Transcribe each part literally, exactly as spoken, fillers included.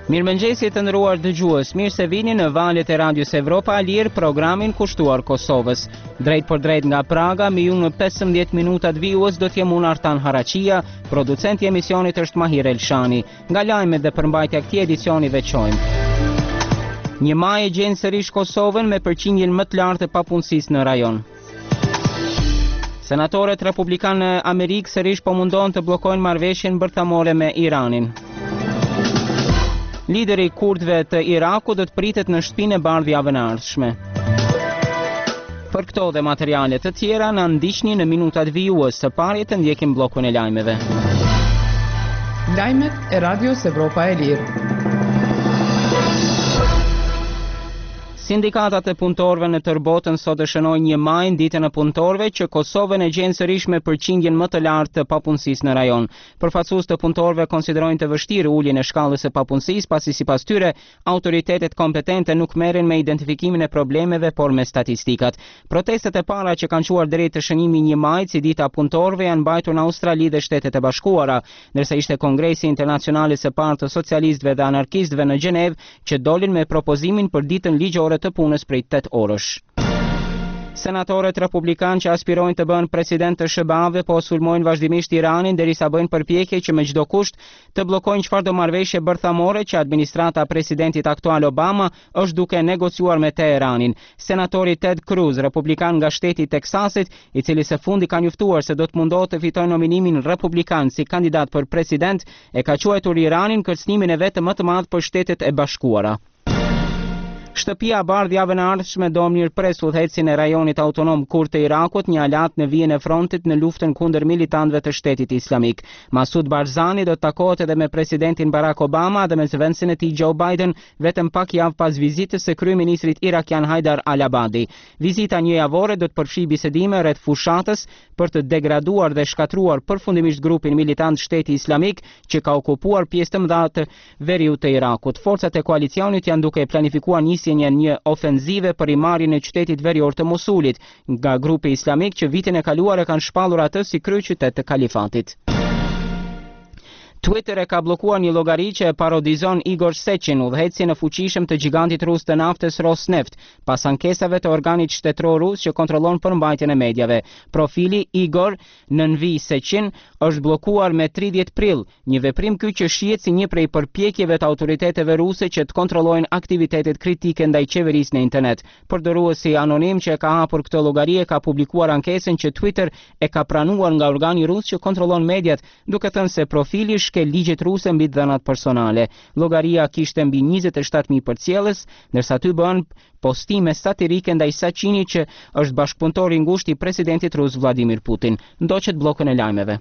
Mirëmëngjesi të nderuar dëgjues, mirë se vini në valët e Radios Evropa Lirë, programin kushtuar Kosovës. Drejt për drejt nga Praga, me ju në pesëmbëdhjetë minutat vijues do t'jem unë Artan Haraqia, producenti i emisionit është Mahir Elshani. Nga lajmet dhe përmbajtja këtij edicioni veçojmë. Një maj e gjen sërish Kosovën me përqindjen më të lartë të papunësisë në rajon. Senatorët republikanë në Amerikë sërish po mundon të bllokojnë marrëveshjen bërthamore me Iranin. Lideri kurdëve të Irakut do të pritet në shtëpinë e bardhë javën e ardhshme. Për këto dhe materiale të tjera na ndiqni në minutat vijues, së pari të ndjekim bllokun e lajmeve. Lajmet e Radios Evropa e Lirë. Sindikatat e punëtorëve në tërë botën sot e shënojnë një maj ditën e punëtorëve që Kosovën e gjen sërish me përqindjen më të lartë të papunësisë në rajon. Përfaqësues të punëtorëve konsiderojnë të vështirë uljen e shkallës së papunësisë, pasi sipas tyre autoritetet kompetente nuk merren me identifikimin e problemeve, por me statistikat. Protestet e para që kanë quar drejt të shënimit një majit si dita e punëtorëve janë mbajtur në Australi dhe Shtetet e Bashkuara, ndërsa ishte Kongresi Internacional i së parë të socialistëve dhe anarkistëve në Gjenevë që dolin me propozimin për ditën ligjore të punës prej tetë orësh. Senatorët republikanë që aspirojnë të bëhen president të S B A-ve po sulmojnë vazhdimisht Iranin derisa bëjnë përpjekje që me çdo kusht të bllokojnë çfarëdo marrëveshje bërthamore që administrata e presidentit aktual Obama është duke negociuar me Teheranin. Senatori Ted Cruz, republikan nga shteti i Teksasit, i cili së fundi ka njoftuar se do të mundohet të fitojë nominimin republikan si kandidat për president, e ka quajtur Iranin kërcënimin e vet më të madh për Shtetet e Bashkuara. Shtëpia e bardhë javën e ardhshme do mirëpres udhëhecin e rajonit autonom kurd të Irakut, një aleat në vijën e frontit në luftën kundër militantëve të Shtetit Islamik. Masud Barzani do të takohet edhe me presidentin Barack Obama dhe me zëvendësin e tij Joe Biden vetëm pak javë pas vizitës së kryeministrit irakian Haidar al-Abadi. Vizita njëjavore do të përfshijë bisedime rreth fushatës për të degraduar dhe shkatruar përfundimisht grupin militant Shteti Islamik që ka okupuar pjesë të mëdha të veriut të Irakut. Forcat e koalicionit janë duke planifikuar nisjen e një ofenzive për rimarrjen e qytetit verior të Mosulit nga grupi islamik që vitin e kaluar e kanë shpallur atë si kryeqytet të kalifatit. Twitter e ka bllokuar një llogari që e parodizon Igor Secin, udhëhecin e fuqishëm të gigantit rus të naftës Rosneft, pas ankesave të organit shtetëror rus që kontrollon përmbajtjen e medjave. Profili Igor Nënvi Secin është bllokuar me tridhjetë prill, një veprim ky që shihet si një prej përpjekjeve të autoriteteve ruse që të kontrollojnë aktivitetet kritike ndaj qeverisë në internet. Përdoruesi anonim që e ka hapur këtë llogari e ka publikuar ankesën që Twitter e ka pranuar nga organi rus që kontrollon mediat, duke thënë se profili ke ligjet ruse mbi dhënat personale. Llogaria kishte mbi njëzet e shtatë mijë përcjellës, ndërsa aty bën postime satirike ndaj Saçinit që është bashkëpunëtor i ngushtë i presidentit rus Vladimir Putin. Ndoqet bllokun e lajmeve.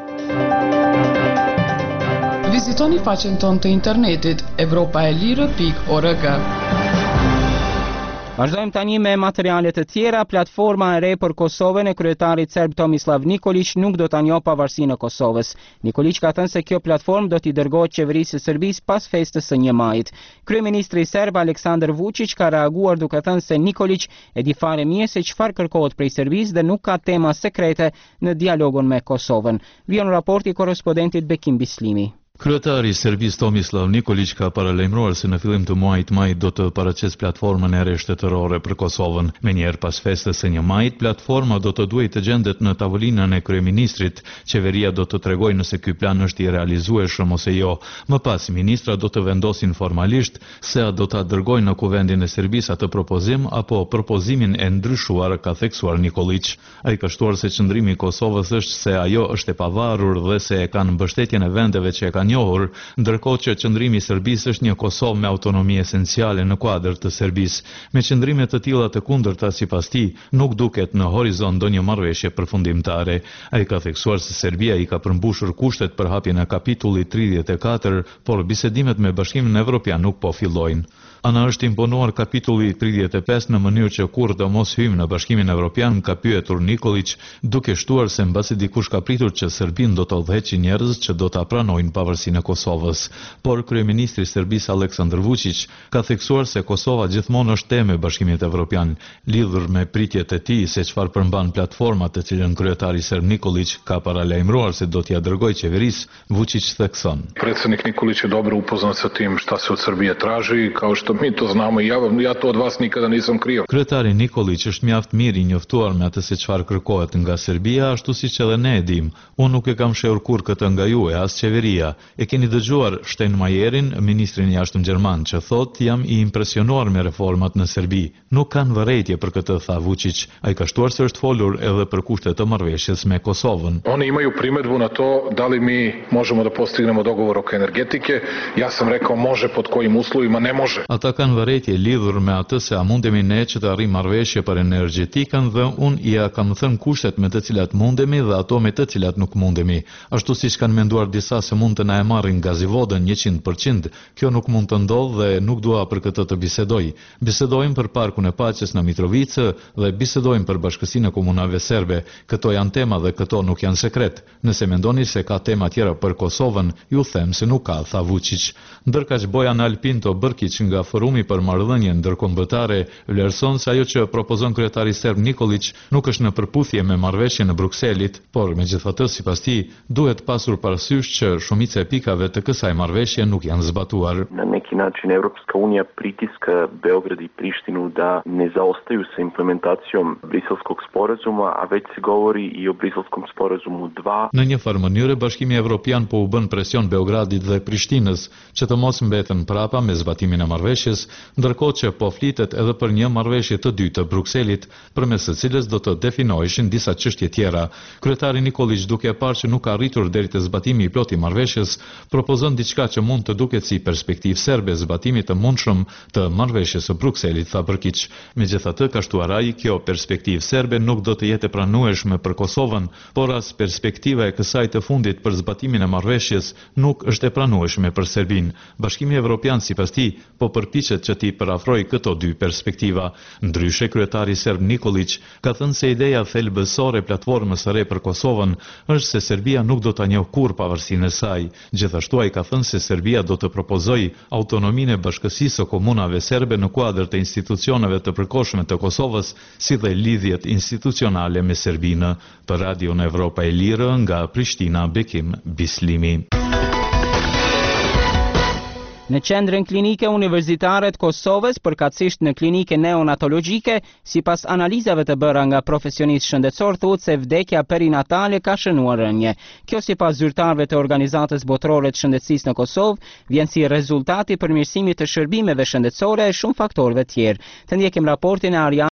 Vizitoni faqen tonë të internetit evropaelire pikë org. Vazhdojmë tani me materiale të tjera. Platforma e re për Kosovën e kryetarit serb Tomislav Nikolić nuk do ta njohë pavarësinë e Kosovës. Nikolić ka thënë se kjo platformë do t'i dërgohet qeverisë së Serbisë pas festës së një majit. Kryeministri serb Aleksandar Vučić ka reaguar duke thënë se Nikolić e di fare mirë se çfarë kërkohet prej Serbisë dhe nuk ka tema sekrete në dialogun me Kosovën. Vjen raporti i korrespondentit Bekim Bislimi. Kryetari i Serbisë Tomislav Nikolić ka paralajmëruar se në fillim të muajit maj do të paraqes platformën e re shtetërore për Kosovën. Menjëherë pas festës së një majit, platforma do të duhet të gjendet në tavolinën e kryeministrit. Qeveria do të tregojë nëse ky plan është i realizueshëm ose jo. Më pas, ministrat do të vendosin formalisht se a do ta dërgojnë në kuvendin e Serbisë atë propozim apo propozimin e ndryshuar, ka theksuar Nikolić. Ai ka shtuar se qëndrimi i Kosovës është se ajo është e pavarur dhe se e kanë mbështetjen e vendeve që e kanë njohur, ndërkohë që qëndrimi i Serbisë është një Kosovë me autonomi esenciale në kuadër të Serbisë. Me qëndrime të tilla të kundërta sipas tij, nuk duket në horizont ndonjë marrëveshje përfundimtare. Ai ka theksuar se Serbia i ka përmbushur kushtet për hapjen e kapitullit tridhjetë e katër, por bisedimet me Bashkimin Evropian nuk po fillojnë. Ana është imponuar kapitulli tridhjetë e pesë në mënyrë që kur do mos hyjmë në Bashkimin Evropian, ka pyetur Nikolić, duke shtuar se mbasi dikush ka pritur që Serbinë do të udhëheqë njerëz që do ta pranojnë pavarësinë marsin e Kosovës, por kryeministri i Serbisë Aleksandar Vučić ka theksuar se Kosova gjithmonë është temë e Bashkimit Evropian, lidhur me pritjet e tij se çfarë përmban platforma të cilën kryetari serb Nikolić ka paralajmëruar se do t'ia dërgojë qeverisë. Vučić thekson: Predsjednik Nikolić je dobro upoznat sa tim šta se od Srbije traži, kao što mi to znamo i ja, ja to od vas nikada nisam krio. Kryetari Nikolić është mjaft mirë i njoftuar me atë se çfarë kërkohet nga Serbia, ashtu siç edhe ne e dim. Unë nuk e kam shehur kur këtë nga ju e as qeveria. E keni dëgjuar Steinmeierin, ministrin e jashtëm gjerman, që thotë jam i impresionuar me reformat në Serbi. Nuk kanë vërejtje për këtë, tha Vučić. Ai ka shtuar se është folur edhe për kushtet të marrëveshjes me Kosovën. Oni imaju primedbu na to da li mi možemo da postignemo dogovor oko energetike. Ja sam rekao može, pod kojim uslovima ne može. Ata kanë vërejtje lidhur me atë se a mundemi ne që të arrijmë marrëveshje për energjetikën dhe unë ja kam thënë kushtet me të cilat mundemi dhe ato me të cilat nuk mundemi. Ashtu siç kanë menduar disa se mund të na e marrin gazivodën njëqind përqind, kjo nuk mund të ndodhë dhe nuk dua për këtë të bisedoj. Bisedojmë për parkun e paqes në Mitrovicë dhe bisedojmë për bashkësinë e komunave serbe. Këto janë tema dhe këto nuk janë sekret. Nëse mendoni se ka tema tjera për Kosovën, ju them se nuk ka, tha Vučić. Ndërkaq Bojan Alpinto Brkić nga Forumi për Marrëdhënien Ndërkombëtare vlerëson se ajo që propozon kryetari serb Nikolić nuk është në përputhje me marrëveshjen e Brukselit, por megjithatë sipas tij duhet pasur parasysh që shumica e pikave të kësaj marrëveshje nuk janë zbatuar. Na neki način Evropska unija pritiska Beograd i Prištinu da ne zaostaju sa implementacijom Briselskog sporazuma, a već se govori i o Briselskom sporazumu dva. Në një farë mënyrë Bashkimi Evropian po u bën presion Beogradit dhe Prishtinës që të mos mbeten prapa me zbatimin e marrëveshjes, ndërkohë që po flitet edhe për një marrëveshje të dytë të Brukselit, përmes së cilës do të definoheshin disa çështje tjera. Kryetari Nikolić, duke parë që nuk ka arritur deri te zbatimi i plotë i marrëveshjes, propozon diçka që mund të duket si perspektivë serbe zbatimit të mundshëm të marrëveshjes së Brukselit, tha Brkić. Megjithatë, ka shtuar ai, kjo perspektivë serbe nuk do të jetë e pranueshme për Kosovën, por as perspektiva e kësaj të fundit për zbatimin e marrëveshjes nuk është e pranueshme për Serbinë. Bashkimi Evropian sipas tij po përpiqet që t'i përafrojë këto dy perspektiva. Ndryshe, kryetari serb Nikolić ka thënë se ideja thelbësore e platformës së re për Kosovën është se Serbia nuk do ta njohë kurrë pavarësinë e saj. Gjithashtu ai ka thënë se Serbia do të propozojë autonominë e bashkësisë së komunave serbe në kuadër të institucioneve të përkohshme të Kosovës, si dhe lidhjet institucionale me Serbinë. Për Radion Evropa e Lirë nga Prishtina, Bekim Bislimi. Në qendrën klinike universitare të Kosovës, përkatësisht në klinike neonatologjike, sipas analizave të bëra nga profesionistë shëndetësor, thuhet se vdekja perinatale ka shënuar rënje. Kjo sipas zyrtarëve të Organizatës Botërore të Shëndetësisë në Kosovë, vjen si rezultati i përmirësimit të shërbimeve shëndetësore e shumë faktorëve tjerë. Të ndjekim raportin e Arian